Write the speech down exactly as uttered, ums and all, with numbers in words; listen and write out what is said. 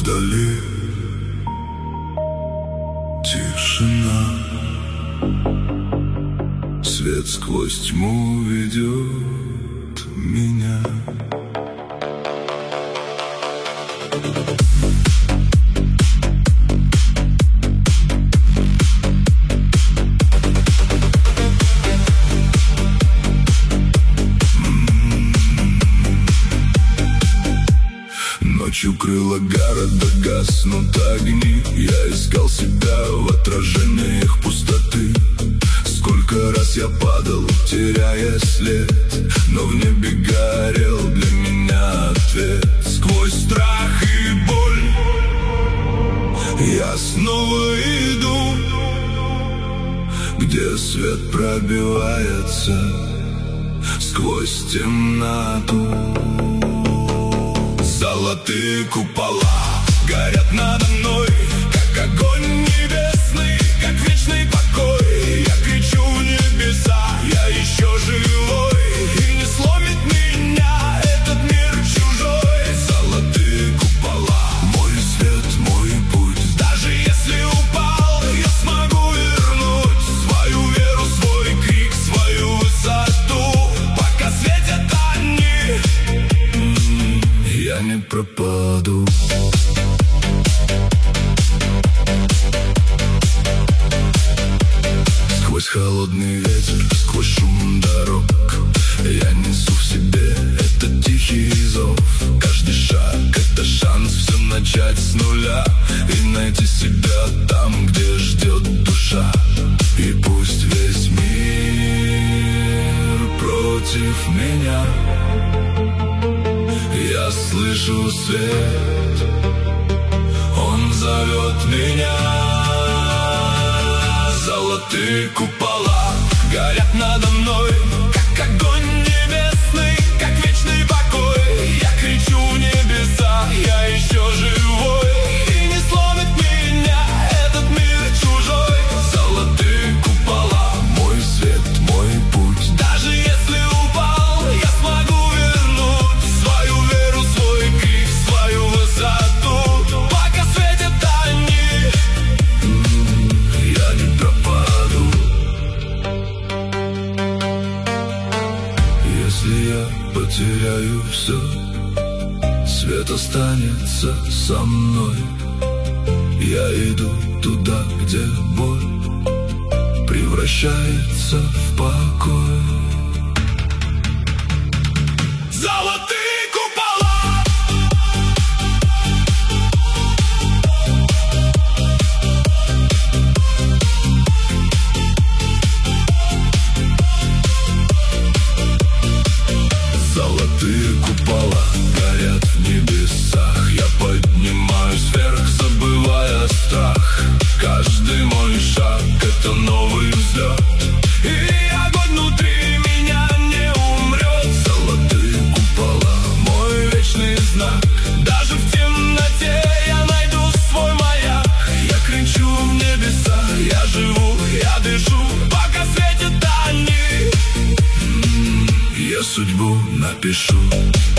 вдали тишина, свет сквозь тьму ведет меня. Ночью крыла города, гаснут огни. Я искал себя в отражениях пустоты. Сколько раз я падал, теряя след, но в небе горел для меня ответ. Сквозь страх и боль я снова иду, где свет пробивается сквозь темноту. Золотые купола горят надо мной, как огонь небесный, как вечный покой. Я кричу в небеса, я еще живой, и не сломит меня этот мир чужой. Золотые купола, мой свет, мой путь. Даже если упал, я смогу вернуть свою веру, свой крик, свою высоту. Пока светят они, я не пропаду. Сквозь холодный ветер, сквозь шум дорог, я несу в себе этот тихий зов. Каждый шаг — это шанс все начать с нуля и найти себя там, где ждет душа. И пусть весь мир против меня, я слышу свет, он зовет меня. Золотые купола горят надо мной, как огонь небесный, как вечный покой. Я кричу в небеса, я еще живой, и не сломит меня этот мир чужой. Золотые купола, мой свет, мой путь. Даже если упал, я смогу вернуть свою веру, свой крик, свою высоту. Пока светят они, я не пропаду. Если я потеряю все, свет останется со мной. Я иду туда, где боль превращается в покой. Золотые купола, золотые купола горят в небесах. Я поднимаюсь вверх, забывая страх. Каждый мой шаг — это новый взлет, и огонь внутри меня не умрет. Золотые купола, мой вечный знак. Даже в темноте я найду свой маяк. Я кричу в небеса, я живу, я дышу, пока светят они. Я судьбу напишу.